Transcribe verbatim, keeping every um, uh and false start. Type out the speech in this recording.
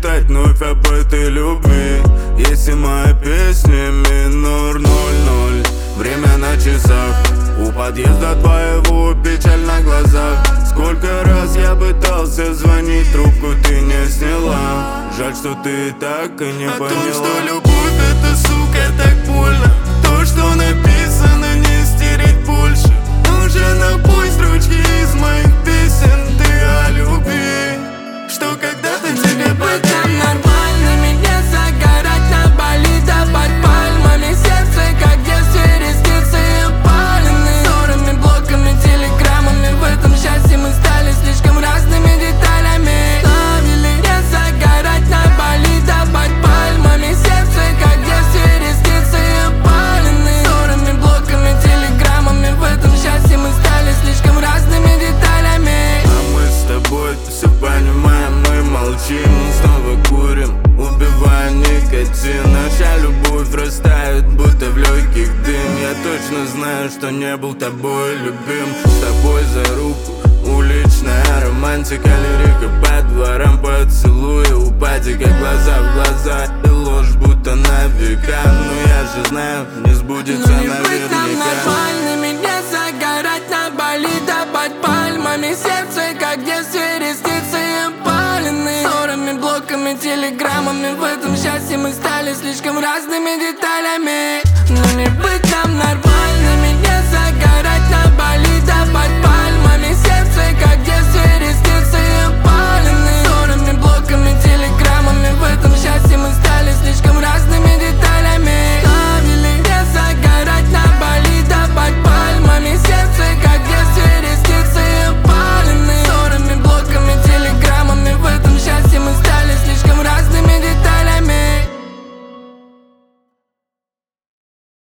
мечтать вновь об этой любви. Если моя песня минор ноль-ноль, время на часах, у подъезда твоего печаль на глазах. Сколько раз я пытался звонить, трубку ты не сняла. Жаль, что ты так и не поняла. О том, что любовь это, сука, так больно. То, что написано, не стереть больше. Нужен напой, строчки из моих песен. Ты о любви, что когда-то тебе потом нормально, мне загорать на Бали, да под пальмами. Сердце, как в детстве, ресницы опалены ссорами, блоками, телеграммами. В этом счастье мы стали слишком разными деталями. Ставили мне загорать на Бали, да под пальмами. Сердце, как в детстве, ресницы опалены ссорами, блоками, телеграммами. В этом счастье мы стали слишком разными деталями. А мы с тобой все понимаем, мы молчим, снова курим, убивая никотин. Наша любовь растает, будто в легких дым. Я точно знаю, что не был тобой любим. С тобой за руку, уличная романтика, лирика по дворам, поцелуи у падика, глаза в глаза и ложь, будто на века. Но я же знаю, не сбудется ну, не быть нам наверняка. нормальными, не загорать на Бали, да под пальмами. Сердце, как в детстве, ресницы опалены ссорами, блоками, телеграммами. В этом счастье мы стали слишком разными деталями. Но не быть нам нормальными,